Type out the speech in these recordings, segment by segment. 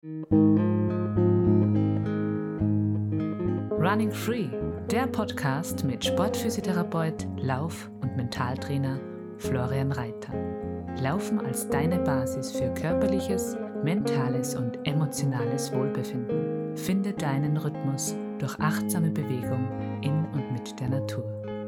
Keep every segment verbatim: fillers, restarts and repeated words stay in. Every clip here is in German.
Running Free, der Podcast mit Sportphysiotherapeut, Lauf- und Mentaltrainer Florian Reiter. Laufen als deine Basis für körperliches, mentales und emotionales Wohlbefinden. Finde deinen Rhythmus durch achtsame Bewegung in und mit der Natur.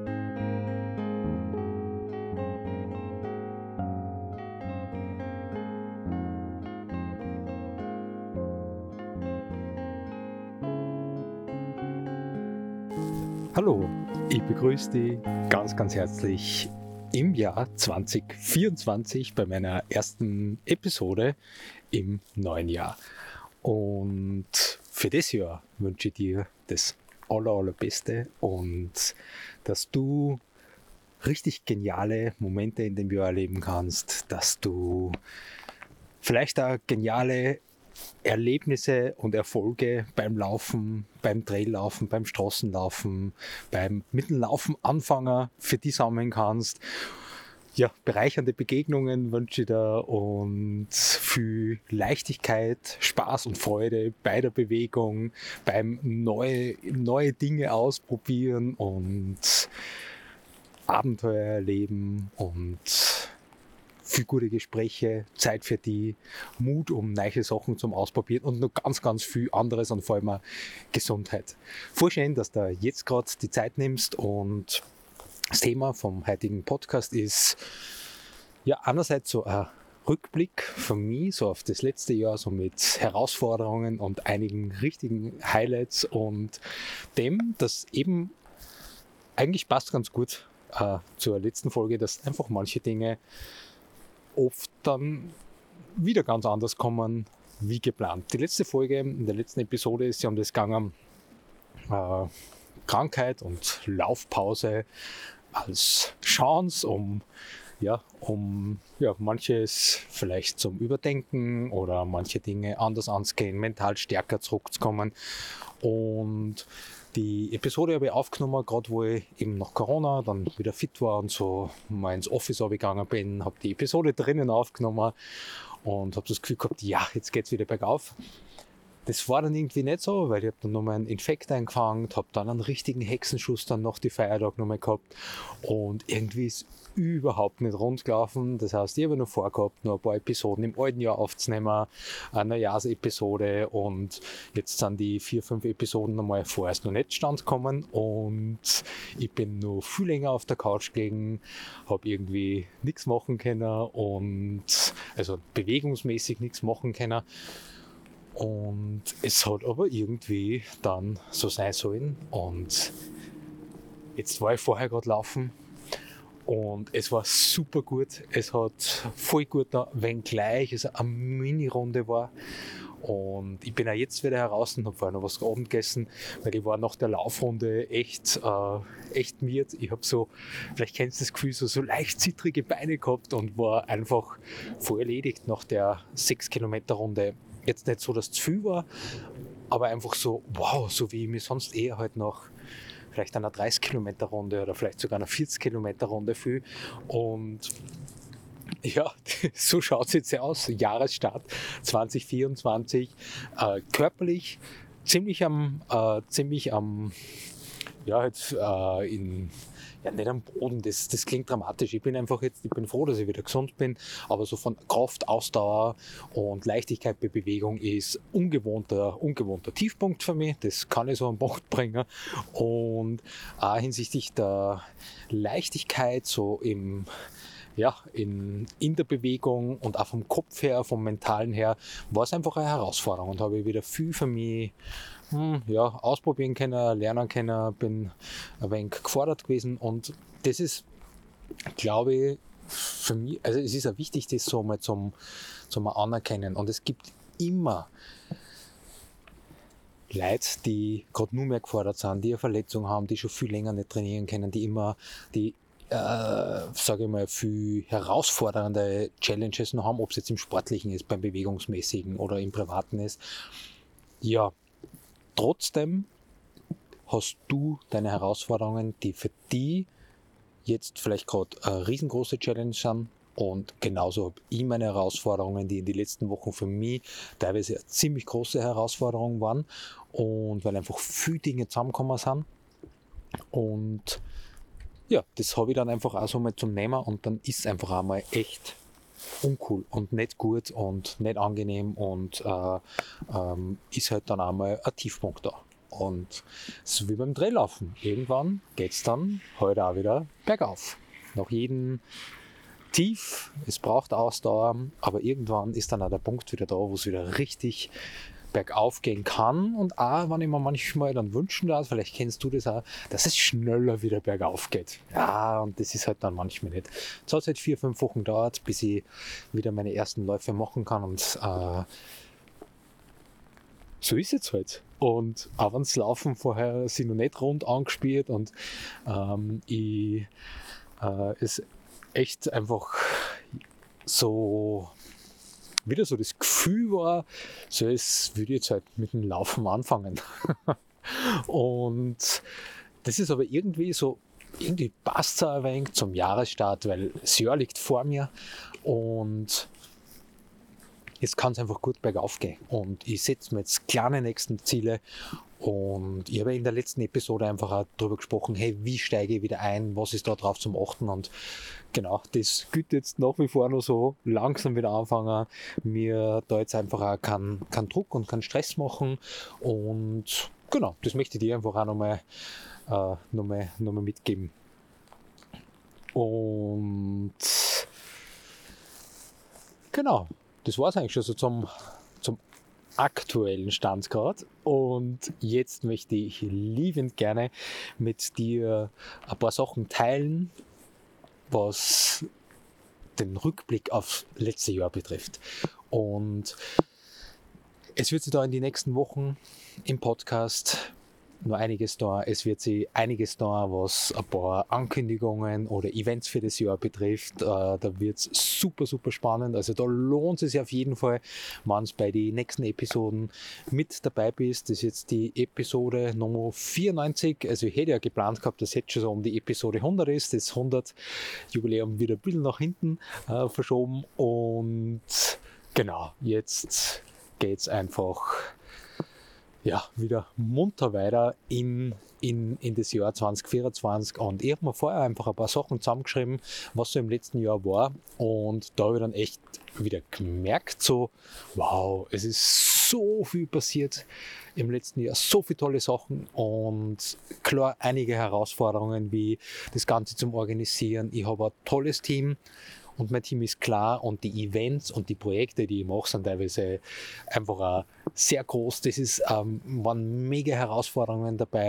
Hallo, ich begrüße dich ganz, ganz herzlich im Jahr zwanzig vierundzwanzig bei meiner ersten Episode im neuen Jahr. Und für das Jahr wünsche ich dir das aller, allerbeste und dass du richtig geniale Momente in dem Jahr erleben kannst, dass du vielleicht auch geniale Erlebnisse und Erfolge beim Laufen, beim Traillaufen, beim Straßenlaufen, beim Mittellaufen Anfänger für die sammeln kannst. Ja, bereichernde Begegnungen wünsche ich dir und viel Leichtigkeit, Spaß und Freude bei der Bewegung, beim neue, neue Dinge ausprobieren und Abenteuer erleben und viel gute Gespräche, Zeit für die, Mut, um neue Sachen zum Ausprobieren und noch ganz, ganz viel anderes und vor allem auch Gesundheit. Voll schön, dass du jetzt gerade die Zeit nimmst und das Thema vom heutigen Podcast ist ja einerseits so ein Rückblick von mir so auf das letzte Jahr, so mit Herausforderungen und einigen richtigen Highlights und dem, das eben eigentlich passt ganz gut äh, zur letzten Folge, dass einfach manche Dinge oft dann wieder ganz anders kommen wie geplant. Die letzte Folge, in der letzten Episode ist ja um das gegangen, äh, Krankheit und Laufpause als Chance, um, ja, um ja, manches vielleicht zum Überdenken oder manche Dinge anders anzugehen, mental stärker zurückzukommen. Und die Episode habe ich aufgenommen, gerade wo ich eben nach Corona dann wieder fit war und so mal ins Office gegangen bin, habe die Episode drinnen aufgenommen und habe das Gefühl gehabt, ja, jetzt geht es wieder bergauf. Das war dann irgendwie nicht so, weil ich habe dann nochmal einen Infekt eingefangen, habe dann einen richtigen Hexenschuss dann noch die Feiertag nochmal gehabt und irgendwie ist überhaupt nicht rund gelaufen. Das heißt, ich habe noch vorgehabt, noch ein paar Episoden im alten Jahr aufzunehmen, eine Neujahrsepisode und jetzt sind die vier, fünf Episoden nochmal vorerst noch nicht stand gekommen und ich bin noch viel länger auf der Couch gelegen, habe irgendwie nichts machen können und also bewegungsmäßig nichts machen können. Und es hat aber irgendwie dann so sein sollen. Und jetzt war ich vorher gerade laufen und es war super gut. Es hat voll gut, wenngleich es eine Mini-Runde war. Und ich bin auch jetzt wieder heraus und habe vorher noch was Abend gegessen, weil ich war nach der Laufrunde echt, äh, echt miert. Ich habe so, vielleicht kennst du das Gefühl, so, so leicht zittrige Beine gehabt und war einfach voll erledigt nach der sechs Kilometer Runde. Jetzt nicht so, dass es zu viel war, aber einfach so, wow, so wie ich mir sonst eher halt nach vielleicht einer dreißig Kilometer Runde oder vielleicht sogar einer vierzig Kilometer Runde fühle. Und ja, so schaut es jetzt aus. Jahresstart zwanzig vierundzwanzig. Äh, körperlich ziemlich am, äh, ziemlich am, ja, jetzt äh, in, ja, nicht am Boden, das, das klingt dramatisch. Ich bin einfach jetzt, ich bin froh, dass ich wieder gesund bin, aber so von Kraft, Ausdauer und Leichtigkeit bei Bewegung ist ungewohnter, ungewohnter Tiefpunkt für mich. Das kann ich so am Punkt bringen. Und auch hinsichtlich der Leichtigkeit, so im, ja, in, in der Bewegung und auch vom Kopf her, vom Mentalen her, war es einfach eine Herausforderung und habe ich wieder viel für mich hm, ja, ausprobieren können, lernen können, bin ein wenig gefordert gewesen und das ist, glaube ich, für mich, also es ist auch wichtig, das so mal zum, zum Anerkennen und es gibt immer Leute, die gerade nur mehr gefordert sind, die eine Verletzung haben, die schon viel länger nicht trainieren können, die immer, die äh, sage ich mal, viel herausfordernde Challenges noch haben, ob es jetzt im Sportlichen ist, beim Bewegungsmäßigen oder im Privaten ist. Ja, trotzdem hast du deine Herausforderungen, die für die jetzt vielleicht gerade eine riesengroße Challenge sind Und genauso habe ich meine Herausforderungen, die in den letzten Wochen für mich teilweise eine ziemlich große Herausforderung waren. Und weil einfach viele Dinge zusammengekommen sind. Und ja, das habe ich dann einfach auch so mal zum Nehmen und dann ist es einfach einmal echt uncool und nicht gut und nicht angenehm und äh, ähm, ist halt dann einmal ein Tiefpunkt da. Und so wie beim Drehlaufen. Irgendwann geht es dann heute auch wieder bergauf. Nach jedem Tief, es braucht Ausdauer, aber irgendwann ist dann auch der Punkt wieder da, wo es wieder richtig bergauf gehen kann. Und auch, wenn ich mir manchmal dann wünschen darf, vielleicht kennst du das auch, dass es schneller wieder bergauf geht. Ja, und das ist halt dann manchmal nicht. Es hat halt vier, fünf Wochen gedauert, bis ich wieder meine ersten Läufe machen kann und äh, so ist es halt. Und auch wenn das Laufen vorher sich noch nicht rund angespielt und ähm, ich äh, es echt einfach so wieder so das Gefühl war, so es würde jetzt halt mit dem Laufen anfangen. Und das ist aber irgendwie so, irgendwie passt es ein wenig zum Jahresstart, weil das Jahr liegt vor mir und jetzt kann es einfach gut bergauf gehen. Und ich setze mir jetzt kleine nächsten Ziele und ich habe in der letzten Episode einfach auch darüber gesprochen, hey, wie steige ich wieder ein, was ist da drauf zum Achten und genau, das gilt jetzt nach wie vor noch so, langsam wieder anfangen, mir da jetzt einfach auch keinen kein Druck und keinen Stress machen und genau, das möchte ich dir einfach auch nochmal äh, noch mal, noch mal mitgeben. Und genau, das war es eigentlich schon so zum, zum aktuellen Stand gerade. Und jetzt möchte ich liebend gerne mit dir ein paar Sachen teilen, was den Rückblick auf letztes Jahr betrifft. Und es wird sich da in den nächsten Wochen im Podcast noch einiges da. Es wird sich einiges da, was ein paar Ankündigungen oder Events für das Jahr betrifft. Äh, da wird es super, super spannend. Also da lohnt es sich auf jeden Fall, wenn du bei den nächsten Episoden mit dabei bist. Das ist jetzt die Episode Nummer vierundneunzig. Also ich hätte ja geplant gehabt, dass jetzt schon so um die Episode hundert ist. Das hundert Jubiläum wieder ein bisschen nach hinten äh, verschoben. Und genau, jetzt geht es einfach ja, wieder munter weiter in, in, in das Jahr zwanzig vierundzwanzig und ich habe mir vorher einfach ein paar Sachen zusammengeschrieben, was so im letzten Jahr war und da habe ich dann echt wieder gemerkt, so wow, es ist so viel passiert im letzten Jahr, so viele tolle Sachen und klar einige Herausforderungen wie das Ganze zum Organisieren. Ich habe ein tolles Team und mein Team ist klar und die Events und die Projekte, die ich mache, sind teilweise einfach auch sehr groß. Das ist, ähm, waren mega Herausforderungen dabei,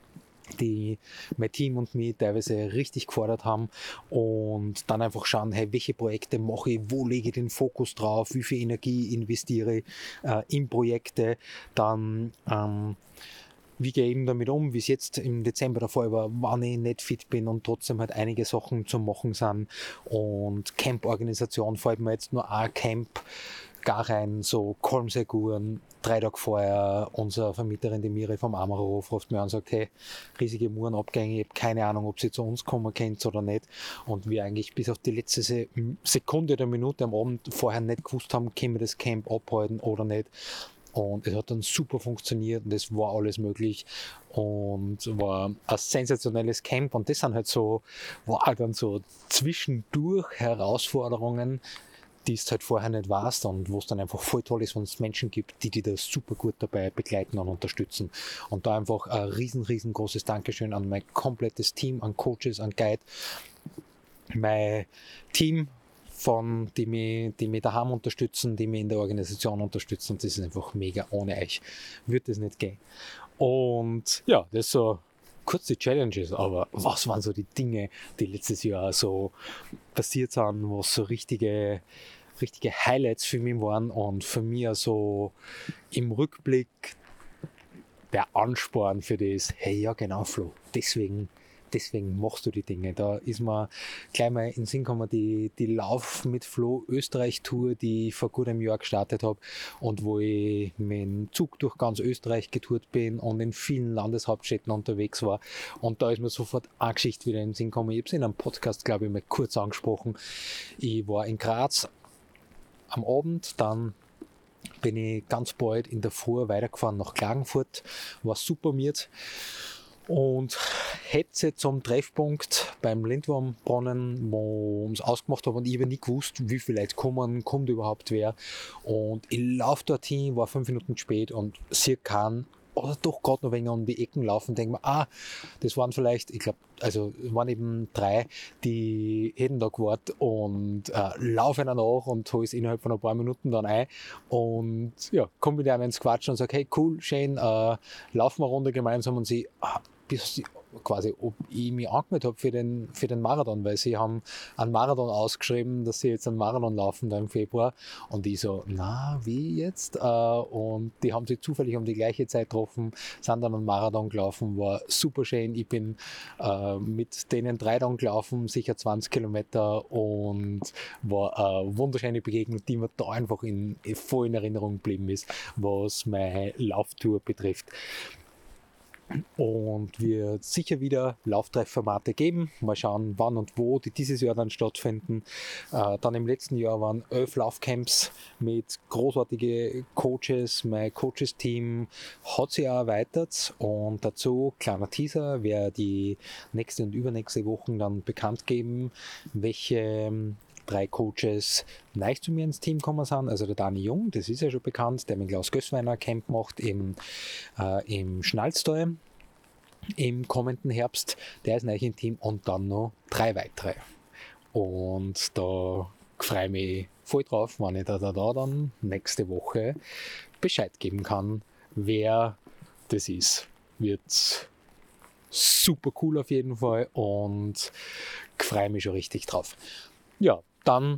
die mein Team und mich teilweise richtig gefordert haben und dann einfach schauen, hey, welche Projekte mache ich, wo lege ich den Fokus drauf, wie viel Energie investiere ich äh, in Projekte, dann ähm, wie gehe ich eben damit um, wie es jetzt im Dezember der Fall war, wann ich nicht fit bin und trotzdem halt einige Sachen zu machen sind. Und Camp-Organisation fällt mir jetzt nur ein Camp gar rein, so Kolmseguren, drei Tage vorher, unsere Vermieterin, die Miri vom Amarhof, ruft mir an und sagt, hey, riesige Murenabgänge, ich habe keine Ahnung, ob sie zu uns kommen könnt oder nicht. Und wir eigentlich bis auf die letzte Sekunde oder Minute am Abend vorher nicht gewusst haben, können wir das Camp abhalten oder nicht. Und es hat dann super funktioniert und es war alles möglich und war ein sensationelles Camp und das sind halt so, war dann so zwischendurch Herausforderungen, die es halt vorher nicht warst und wo es dann einfach voll toll ist, wenn es Menschen gibt, die dich da super gut dabei begleiten und unterstützen. Und da einfach ein riesen, riesengroßes Dankeschön an mein komplettes Team, an Coaches, an Guide, mein Team, von, die mich, die mich daheim unterstützen, die mich in der Organisation unterstützen. Das ist einfach mega. Ohne euch würde das nicht gehen. Und ja, das ist so kurz die Challenges, aber was waren so die Dinge, die letztes Jahr so passiert sind, was so richtige, richtige Highlights für mich waren und für mich so im Rückblick der Ansporn für das, hey, ja genau, Flo, deswegen deswegen machst du die Dinge. Da ist mir gleich mal in den Sinn gekommen, die, die Lauf mit Flo Österreich Tour, die ich vor gut einem Jahr gestartet habe und wo ich mit dem Zug durch ganz Österreich getourt bin und in vielen Landeshauptstädten unterwegs war. Und da ist mir sofort eine Geschichte wieder in den Sinn gekommen. Ich habe es in einem Podcast, glaube ich, mal kurz angesprochen. Ich war in Graz am Abend, dann bin ich ganz bald in der Früh weitergefahren nach Klagenfurt, war super miert und hetze zum Treffpunkt beim Lindwurmbrunnen, wo ich es ausgemacht habe und ich habe nie gewusst, wie viele Leute kommen, kommt überhaupt wer, und ich laufe dorthin, war fünf Minuten spät und sehe keinen, oder doch gerade noch ein wenig um die Ecken laufen, denke mir, ah, das waren vielleicht, ich glaube, also es waren eben drei, die hätten da gewartet und äh, laufe einer nach und hole es innerhalb von ein paar Minuten dann ein und ja, komme mit einem ins Quatschen und sage, hey, cool, schön, äh, laufen wir eine Runde gemeinsam, und sie, ah, bis sie quasi, ob ich mich angemeldet habe für den, für den Marathon, weil sie haben einen Marathon ausgeschrieben, dass sie jetzt einen Marathon laufen da im Februar, und ich so, na, wie jetzt? Äh, und die haben sich zufällig um die gleiche Zeit getroffen, sind dann einen Marathon gelaufen, war super schön, ich bin äh, mit denen drei dann gelaufen, sicher zwanzig Kilometer, und war eine wunderschöne Begegnung, die mir da einfach in, voll in Erinnerung geblieben ist, was meine Lauftour betrifft. Und wird sicher wieder Lauftreffformate geben. Mal schauen, wann und wo die dieses Jahr dann stattfinden. Äh, dann im letzten Jahr waren elf Laufcamps mit großartigen Coaches. Mein Coaches-Team hat sich auch erweitert, und dazu, kleiner Teaser, werde die nächste und übernächste Wochen dann bekannt geben, welche drei Coaches neu zu mir ins Team gekommen sind. Also der Dani Jung, das ist ja schon bekannt, der mit Klaus Gößweiner Camp macht im, äh, im Schnalztal im kommenden Herbst. Der ist neu im Team, und dann noch drei weitere. Und da freue ich mich voll drauf, wenn ich da, da, da dann nächste Woche Bescheid geben kann, wer das ist. Wird super cool auf jeden Fall, und freue mich schon richtig drauf. Ja, dann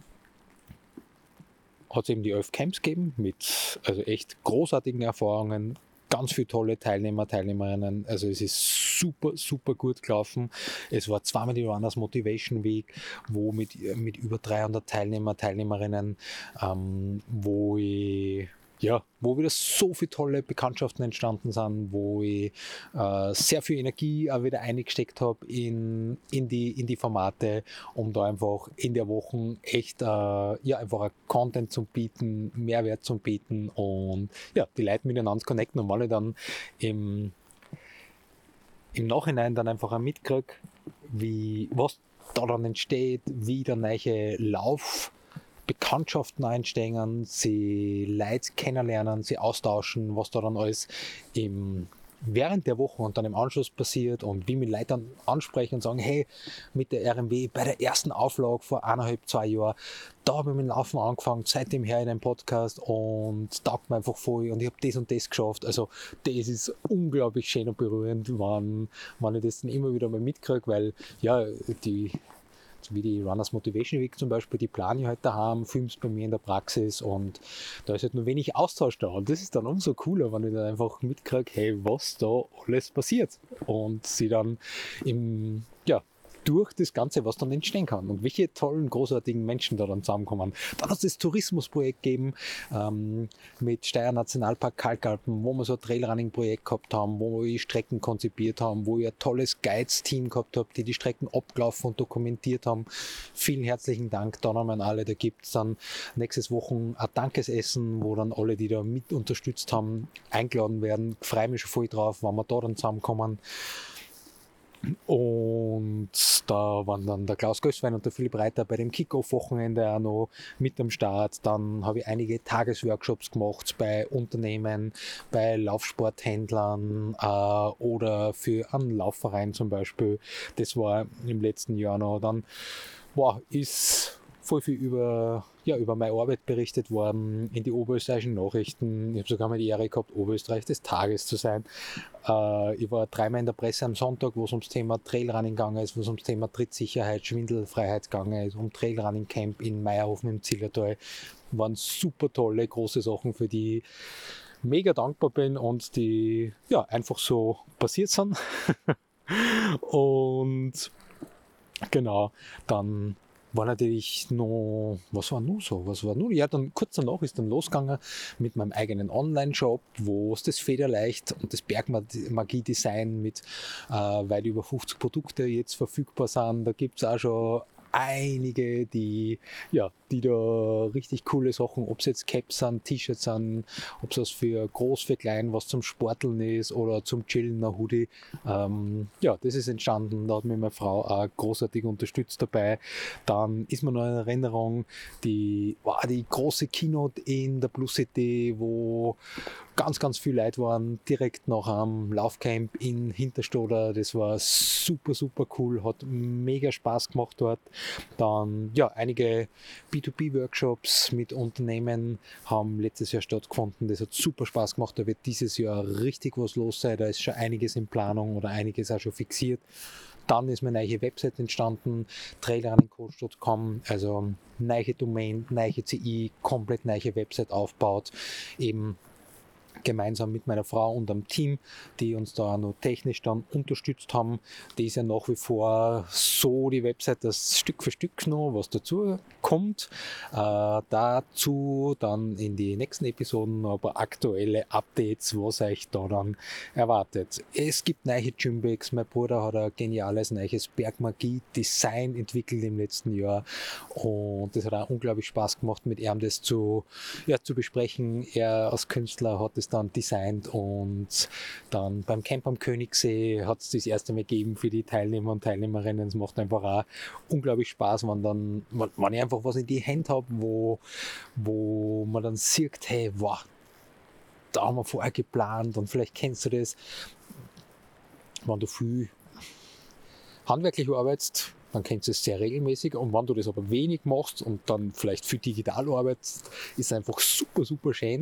hat es eben die elf Camps gegeben mit also echt großartigen Erfahrungen, ganz viele tolle Teilnehmer, Teilnehmerinnen. Also es ist super, super gut gelaufen. Es war zweimal die Runners Motivation Week, wo mit, mit über dreihundert Teilnehmer, Teilnehmerinnen, ähm, wo ich Ja, wo wieder so viele tolle Bekanntschaften entstanden sind, wo ich äh, sehr viel Energie auch wieder eingesteckt habe in, in, die, in die Formate, um da einfach in der Woche echt äh, ja, einfach ein Content zu bieten, Mehrwert zu bieten und ja, die Leute miteinander connecten, und wenn ich dann im, im Nachhinein dann einfach auch mitkriege, wie, was da dann entsteht, wie der neue Lauf Bekanntschaften einsteigen, sie Leute kennenlernen, sie austauschen, was da dann alles im, während der Woche und dann im Anschluss passiert, und wie mich Leute dann ansprechen und sagen, hey, mit der R M W bei der ersten Auflage vor eineinhalb, zwei Jahren, da habe ich mit dem Laufen angefangen, seitdem her in einem Podcast, und taugt mir einfach voll, und ich habe das und das geschafft. Also das ist unglaublich schön und berührend, wenn, wenn ich das dann immer wieder mal mitkriege, weil ja, die wie die Runners Motivation Week zum Beispiel, die plane ich halt daheim, film's bei mir in der Praxis, und da ist halt nur wenig Austausch da, und das ist dann umso cooler, wenn ich dann einfach mitkriege, hey, was da alles passiert, und sie dann im, ja, durch das Ganze, was dann entstehen kann und welche tollen, großartigen Menschen da dann zusammenkommen. Dann hat es das Tourismusprojekt gegeben ähm, mit Steyr Nationalpark Kalkalpen, wo wir so ein Trailrunning-Projekt gehabt haben, wo wir Strecken konzipiert haben, wo ich ein tolles Guides-Team gehabt habe, die die Strecken abgelaufen und dokumentiert haben. Vielen herzlichen Dank dann an alle. Da gibt es dann nächstes Wochen ein Dankesessen, wo dann alle, die da mit unterstützt haben, eingeladen werden. Ich freue mich schon voll drauf, wenn wir da dann zusammenkommen. Und da waren dann der Klaus Gößwein und der Philipp Reiter bei dem Kick-Off-Wochenende auch noch mit am Start. Dann habe ich einige Tagesworkshops gemacht bei Unternehmen, bei Laufsporthändlern äh, oder für einen Laufverein zum Beispiel. Das war im letzten Jahr noch. Dann wow, ist voll viel über, ja, über meine Arbeit berichtet worden in die oberösterreichischen Nachrichten. Ich habe sogar mal die Ehre gehabt, Oberösterreich des Tages zu sein. Äh, ich war dreimal in der Presse am Sonntag, wo es ums Thema Trailrunning gegangen ist, wo es ums Thema Trittsicherheit, Schwindelfreiheit gegangen ist, um Trailrunning Camp in Meierhofen im Zillertal. Waren super tolle, große Sachen, für die ich mega dankbar bin und die ja, einfach so passiert sind. Und genau, dann war natürlich noch, was war noch so, was war noch? Ja, dann kurz danach ist dann losgegangen mit meinem eigenen Online-Shop, wo es das Federleicht und das Bergmagie-Design mit äh, weit über fünfzig Produkte jetzt verfügbar sind. Da gibt es auch schon einige, die, ja, die da richtig coole Sachen, ob es jetzt Caps sind, T-Shirts sind, ob es was für groß, für klein, was zum Sporteln ist oder zum Chillen, ein Hoodie. Ähm, ja, das ist entstanden, da hat mich meine Frau auch großartig unterstützt dabei. Dann ist mir noch in Erinnerung die, wow, die große Keynote in der Plus City, wo ganz, ganz viele Leute waren, direkt nach einem Laufcamp in Hinterstoder. Das war super, super cool, hat mega Spaß gemacht dort. Dann, ja, einige B zwei B-Workshops mit Unternehmen haben letztes Jahr stattgefunden. Das hat super Spaß gemacht. Da wird dieses Jahr richtig was los sein. Da ist schon einiges in Planung oder einiges auch schon fixiert. Dann ist meine neue Website entstanden, trailrunningcoach Punkt com, also neue Domain, neue C I, komplett neue Website aufgebaut, eben gemeinsam mit meiner Frau und einem Team, die uns da noch technisch dann unterstützt haben. Die ist ja nach wie vor so die Website, das Stück für Stück noch was dazu kommt. Äh, dazu dann in die nächsten Episoden aber aktuelle Updates, was euch da dann erwartet. Es gibt neue Gymbags. Mein Bruder hat ein geniales neues Bergmagie-Design entwickelt im letzten Jahr und das hat auch unglaublich Spaß gemacht, mit ihm das zu, ja, zu besprechen. Er als Künstler hat es dann designt und dann beim Camp am Königssee hat es das erste Mal gegeben für die Teilnehmer und Teilnehmerinnen. Es macht einfach auch unglaublich Spaß, wenn, dann, wenn ich einfach was in die Hand habe, wo, wo man dann sieht, hey, wow, da haben wir vorher geplant und vielleicht kennst du das, wenn du viel handwerklich arbeitest, dann kennst du es sehr regelmäßig und wenn du das aber wenig machst und dann vielleicht viel digital arbeitest, ist es einfach super, super schön,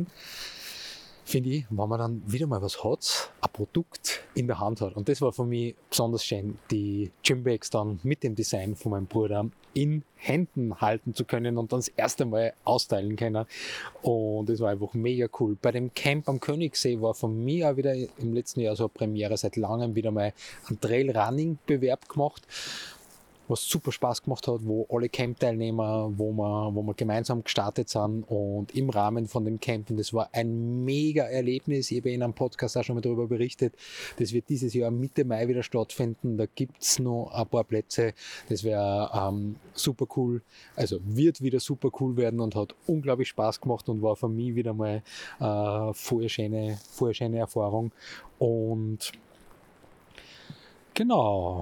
finde ich, wenn man dann wieder mal was hat, ein Produkt in der Hand hat. Und das war für mich besonders schön, die Gymbags dann mit dem Design von meinem Bruder in Händen halten zu können und dann das erste Mal austeilen können. Und das war einfach mega cool. Bei dem Camp am Königssee war von mir auch wieder im letzten Jahr so eine Premiere, seit langem wieder mal einen Trail-Running-Bewerb gemacht, was super Spaß gemacht hat, wo alle Camp-Teilnehmer, wo wir, wo wir gemeinsam gestartet sind und im Rahmen von dem Camp, und das war ein mega Erlebnis, ich habe in einem Podcast auch schon mal darüber berichtet, das wird dieses Jahr Mitte Mai wieder stattfinden, da gibt es noch ein paar Plätze, das wäre ähm, super cool, also wird wieder super cool werden und hat unglaublich Spaß gemacht und war für mich wieder mal äh, voll schöne, voll schöne Erfahrung und genau.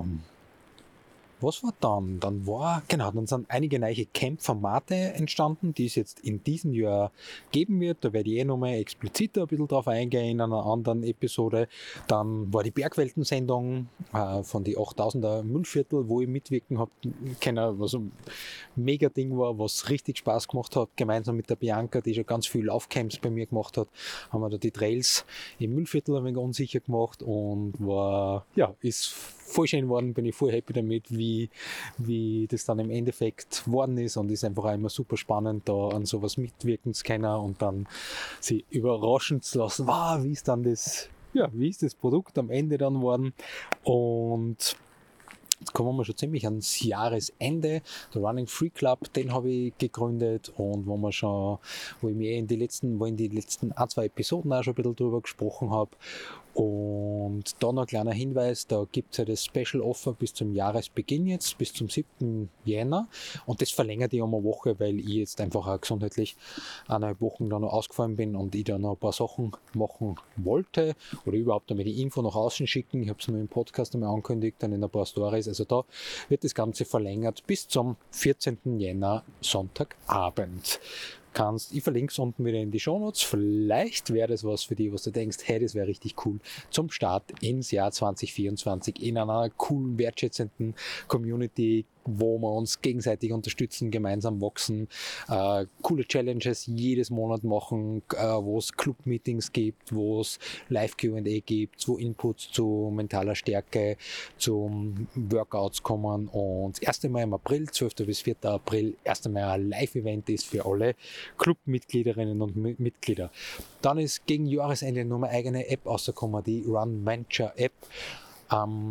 Was war dann? Dann war, genau, dann sind einige neue Camp-Formate entstanden, die es jetzt in diesem Jahr geben wird. Da werde ich eh nochmal expliziter ein bisschen drauf eingehen in einer anderen Episode. Dann war die Bergwelten-Sendung äh, von die achttausender Müllviertel, wo ich mitwirken habe können, was ein mega Ding war, was richtig Spaß gemacht hat. Gemeinsam mit der Bianca, die schon ganz viele Laufcamps bei mir gemacht hat, haben wir da die Trails im Müllviertel ein wenig unsicher gemacht und war, ja, ist voll schön geworden, bin ich voll happy damit, wie, wie das dann im Endeffekt geworden ist und ist einfach auch immer super spannend, da an sowas mitwirken zu können und dann sich überraschen zu lassen, wow, wie ist dann das, ja, wie ist das Produkt am Ende dann geworden und jetzt kommen wir schon ziemlich ans Jahresende. Der Running Free Club, den habe ich gegründet und wo wir schon, wo ich mir in die letzten, wo in die letzten ein, zwei Episoden auch schon ein bisschen drüber gesprochen habe. Und da noch ein kleiner Hinweis, da gibt es ja das Special Offer bis zum Jahresbeginn jetzt, bis zum siebten Jänner. Und das verlängert ich um eine Woche, weil ich jetzt einfach auch gesundheitlich eineinhalb Wochen da noch ausgefallen bin und ich da noch ein paar Sachen machen wollte oder überhaupt einmal die Info nach außen schicken. Ich habe es mir im Podcast einmal angekündigt, dann in ein paar Stories. Also da wird das Ganze verlängert bis zum vierzehnten Jänner, Sonntagabend. Kannst, ich verlinke es unten wieder in die Shownotes. Vielleicht wäre das was für dich, was du denkst, hey, das wäre richtig cool zum Start ins Jahr zwanzig vierundzwanzig in einer coolen, wertschätzenden Community, wo wir uns gegenseitig unterstützen, gemeinsam wachsen, äh, coole Challenges jedes Monat machen, äh, wo es Club-Meetings gibt, wo es Live-Q and A gibt, wo Inputs zu mentaler Stärke, zu Workouts kommen und das erste Mal im April, zwölften bis vierten April, erste Mal ein Live-Event ist für alle Club-Mitgliederinnen und Mitglieder. Dann ist gegen Jahresende noch eine eigene App rausgekommen, die Run Venture App. Ähm,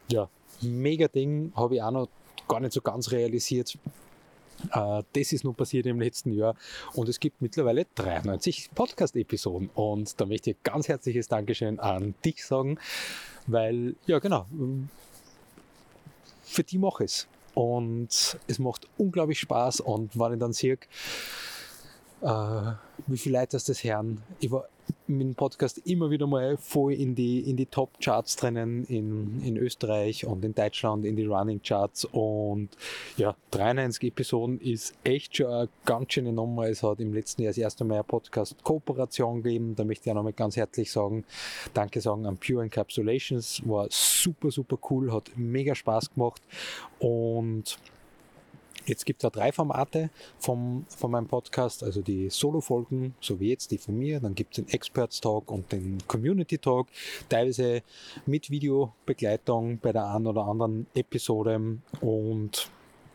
ja, mega Ding, habe ich auch noch gar nicht so ganz realisiert. Uh, das ist nun passiert im letzten Jahr und es gibt mittlerweile dreiundneunzig Podcast-Episoden und da möchte ich ein ganz herzliches Dankeschön an dich sagen, weil, ja genau, für die mache ich es und es macht unglaublich Spaß und wenn ich dann sehe, uh, wie viele Leute das hören, ich war mit dem Podcast immer wieder mal voll in die, in die Top-Charts drinnen in, in Österreich und in Deutschland, in die Running-Charts und ja, dreiundneunzig Episoden ist echt schon eine ganz schöne Nummer. Es hat im letzten Jahr das erste Mal eine Podcast-Kooperation gegeben, da möchte ich auch nochmal ganz herzlich sagen, danke sagen an Pure Encapsulations, war super, super cool, hat mega Spaß gemacht und jetzt gibt es auch drei Formate vom, von meinem Podcast, also die Solo-Folgen, so wie jetzt die von mir, dann gibt es den Experts Talk und den Community Talk, teilweise mit Videobegleitung bei der einen oder anderen Episode und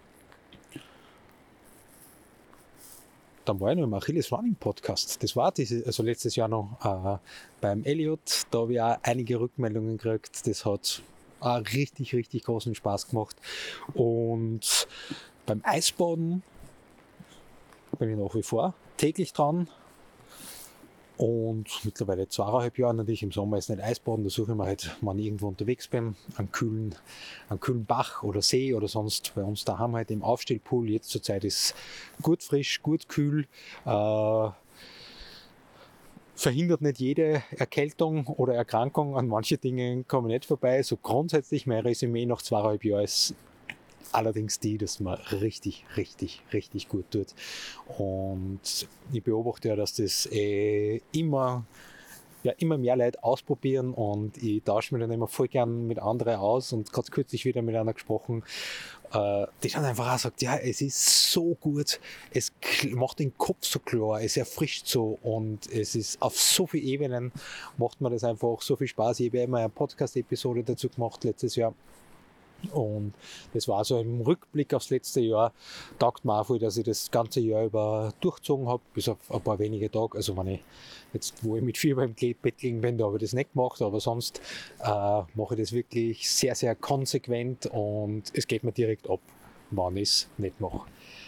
dann war ich noch im Achilles Running Podcast. Das war diese, also letztes Jahr noch äh, beim Elliot, da habe ich auch einige Rückmeldungen gekriegt, das hat auch richtig, richtig großen Spaß gemacht und beim Eisbaden bin ich nach wie vor täglich dran und mittlerweile zweieinhalb Jahre natürlich. Im Sommer ist nicht Eisbaden, da suche ich mir halt, wenn ich irgendwo unterwegs bin, einen kühlen, einen kühlen Bach oder See oder sonst bei uns daheim halt im Aufstellpool. Jetzt zur Zeit ist gut frisch, gut kühl, äh, verhindert nicht jede Erkältung oder Erkrankung. An manche Dinge komme ich nicht vorbei. So grundsätzlich mein Resümee nach zweieinhalb Jahren ist allerdings die, dass man richtig, richtig, richtig gut tut. Und ich beobachte ja, dass das äh, immer, ja, immer mehr Leute ausprobieren und ich tausche mich dann immer voll gern mit anderen aus und gerade kürzlich wieder mit einer gesprochen, äh, die dann einfach auch sagt, ja, es ist so gut, es macht den Kopf so klar, es erfrischt so und es ist auf so vielen Ebenen, macht mir das einfach so viel Spaß. Ich habe ja immer eine Podcast-Episode dazu gemacht letztes Jahr. Und das war so im Rückblick aufs letzte Jahr, taugt mir auch voll, dass ich das ganze Jahr über durchgezogen habe, bis auf ein paar wenige Tage. Also wenn ich jetzt, wo ich mit Fieber im Bett liegen bin, da habe ich das nicht gemacht, aber sonst äh, mache ich das wirklich sehr, sehr konsequent und es geht mir direkt ab, wenn ich es nicht mache.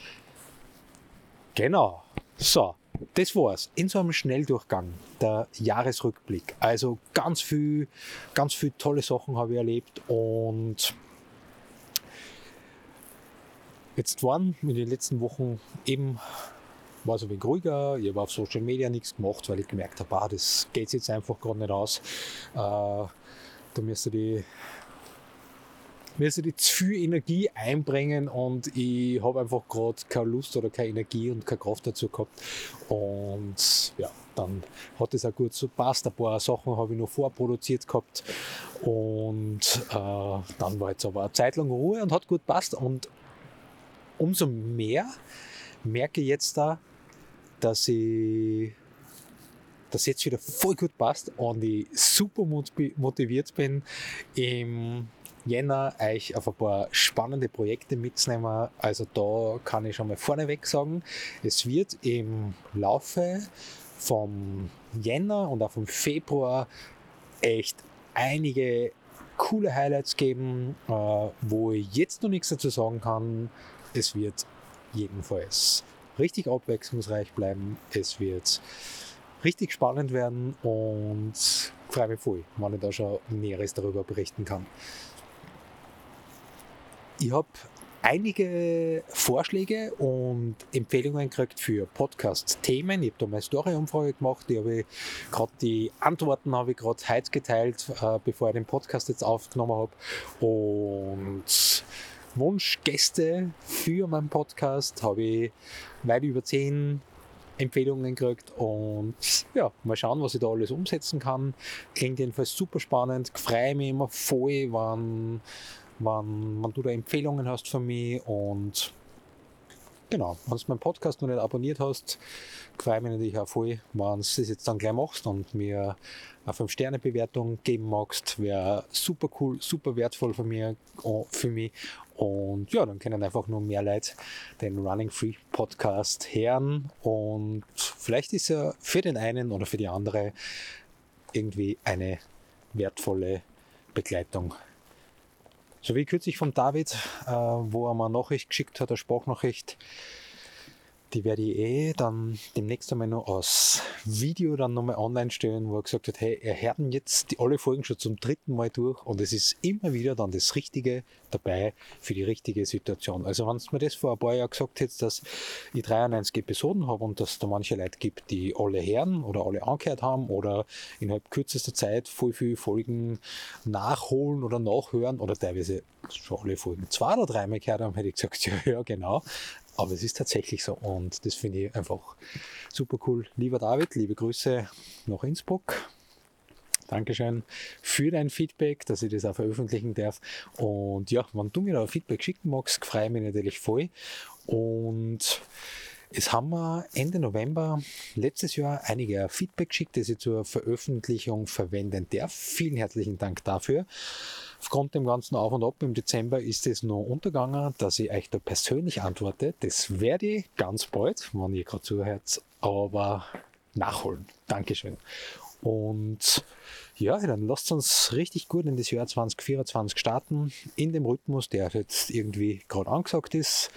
Genau, so. Das war's. In so einem Schnelldurchgang, der Jahresrückblick. Also ganz viel, ganz viel tolle Sachen habe ich erlebt und jetzt waren in den letzten Wochen eben, war es ein wenig ruhiger, ich habe auf Social Media nichts gemacht, weil ich gemerkt habe, ah, das geht jetzt einfach gerade nicht aus. Äh, da müsste die müsste die zu viel Energie einbringen und ich habe einfach gerade keine Lust oder keine Energie und keine Kraft dazu gehabt. Und ja, dann hat es auch gut so passt. Ein paar Sachen habe ich noch vorproduziert gehabt und äh, dann war jetzt aber eine Zeit lang Ruhe und hat gut passt. Und umso mehr merke ich jetzt da, dass ich das jetzt wieder voll gut passt und ich super motiviert bin, im Jänner euch auf ein paar spannende Projekte mitzunehmen. Also da kann ich schon mal vorneweg sagen, es wird im Laufe vom Jänner und auch vom Februar echt einige coole Highlights geben, wo ich jetzt noch nichts dazu sagen kann. Es wird jedenfalls richtig abwechslungsreich bleiben. Es wird richtig spannend werden und freue mich voll, wenn ich da schon Näheres darüber berichten kann. Ich habe einige Vorschläge und Empfehlungen gekriegt für Podcast-Themen. Ich habe da meine Story-Umfrage gemacht. Die habe ich gerade die Antworten habe ich gerade heute geteilt, äh, bevor ich den Podcast jetzt aufgenommen habe. Und Wunschgäste für meinen Podcast habe ich weit über zehn Empfehlungen gekriegt und ja, mal schauen, was ich da alles umsetzen kann. Klingt jedenfalls super spannend. Ich freue mich immer voll, wenn Wenn, wenn du da Empfehlungen hast von mir und genau, wenn du meinen Podcast noch nicht abonniert hast, freue mich natürlich auch voll, wenn du das jetzt dann gleich machst und mir eine fünf Sterne Bewertung geben magst, wäre super cool, super wertvoll für mich, für mich und ja, dann können einfach nur mehr Leute den Running Free Podcast hören und vielleicht ist er für den einen oder für die andere irgendwie eine wertvolle Begleitung So wie kürzlich vom David, äh, wo er mir eine Nachricht geschickt hat, eine Sprachnachricht, die werde ich eh dann demnächst einmal noch als Video dann nochmal online stellen, wo er gesagt hat, hey, er hört jetzt die alle Folgen schon zum dritten Mal durch und es ist immer wieder dann das Richtige dabei für die richtige Situation. Also wenn es mir das vor ein paar Jahren gesagt hättest, dass ich dreiundneunzig Episoden habe und dass es da manche Leute gibt, die alle hören oder alle angehört haben oder innerhalb kürzester Zeit voll viele Folgen nachholen oder nachhören oder teilweise schon alle Folgen zwei oder dreimal gehört haben, hätte ich gesagt, ja, ja, genau. Aber es ist tatsächlich so und das finde ich einfach super cool. Lieber David, liebe Grüße nach Innsbruck. Dankeschön für dein Feedback, dass ich das auch veröffentlichen darf. Und ja, wenn du mir da Feedback schicken magst, freue ich mich natürlich voll. Und es haben wir Ende November letztes Jahr einige Feedback geschickt, das ich zur Veröffentlichung verwenden darf. Vielen herzlichen Dank dafür. Aufgrund dem ganzen Auf und Ab im Dezember ist es noch untergegangen, dass ich euch da persönlich antworte. Das werde ich ganz bald, wenn ihr gerade zuhört, aber nachholen. Dankeschön. Und ja, dann lasst uns richtig gut in das Jahr zwanzig vierundzwanzig starten, in dem Rhythmus, der jetzt irgendwie gerade angesagt ist.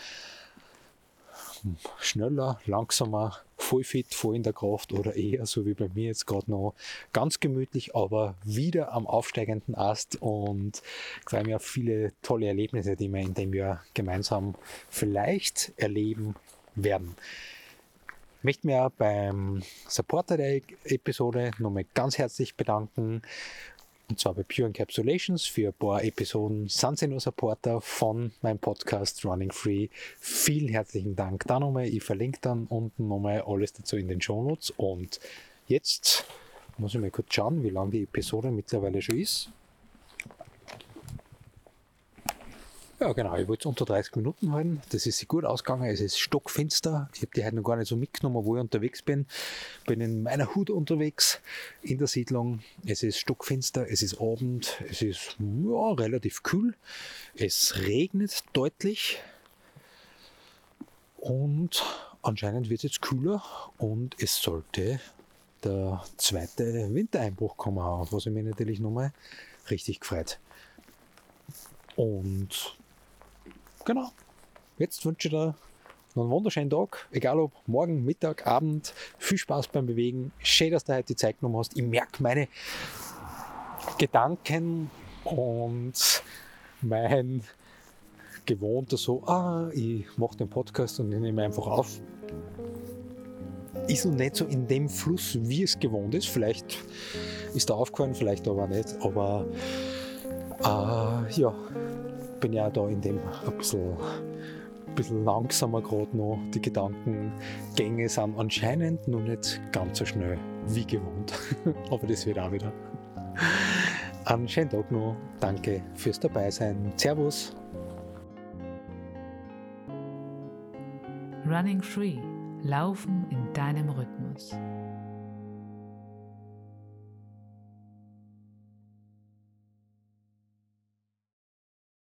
Schneller, langsamer, voll fit, voll in der Kraft oder eher so wie bei mir jetzt gerade noch ganz gemütlich, aber wieder am aufsteigenden Ast und ich freue mich auf viele tolle Erlebnisse, die wir in dem Jahr gemeinsam vielleicht erleben werden. Ich möchte mich auch beim Supporter der Episode nochmal ganz herzlich bedanken. Und zwar bei Pure Encapsulations. Für ein paar Episoden sind sie nur Supporter von meinem Podcast Running Free. Vielen herzlichen Dank da nochmal. Ich verlinke dann unten nochmal alles dazu in den Shownotes. Und jetzt muss ich mal kurz schauen, wie lange die Episode mittlerweile schon ist. Ja genau, ich wollte es unter dreißig Minuten halten. Das ist gut ausgegangen, es ist stockfinster. Ich habe die heute noch gar nicht so mitgenommen, wo ich unterwegs bin. Bin in meiner Hut unterwegs in der Siedlung. Es ist stockfinster, es ist Abend, es ist ja, relativ kühl. Es regnet deutlich und anscheinend wird es jetzt kühler und es sollte der zweite Wintereinbruch kommen, was mich natürlich nochmal richtig gefreut. Und genau, jetzt wünsche ich dir noch einen wunderschönen Tag, egal ob morgen, Mittag, Abend, viel Spaß beim Bewegen. Schön, dass du heute die Zeit genommen hast. Ich merke meine Gedanken und mein gewohnter so, ah, ich mache den Podcast und ich nehme einfach auf. Ist noch nicht so in dem Fluss, wie es gewohnt ist. Vielleicht ist da aufgefallen, vielleicht aber nicht. Aber äh, ja, bin ja da in dem ein bisschen, ein bisschen langsamer gerade noch. Die Gedankengänge sind anscheinend noch nicht ganz so schnell wie gewohnt. Aber das wird auch wieder. Einen schönen Tag noch. Danke fürs Dabeisein. Servus. Running Free. Laufen in deinem Rhythmus.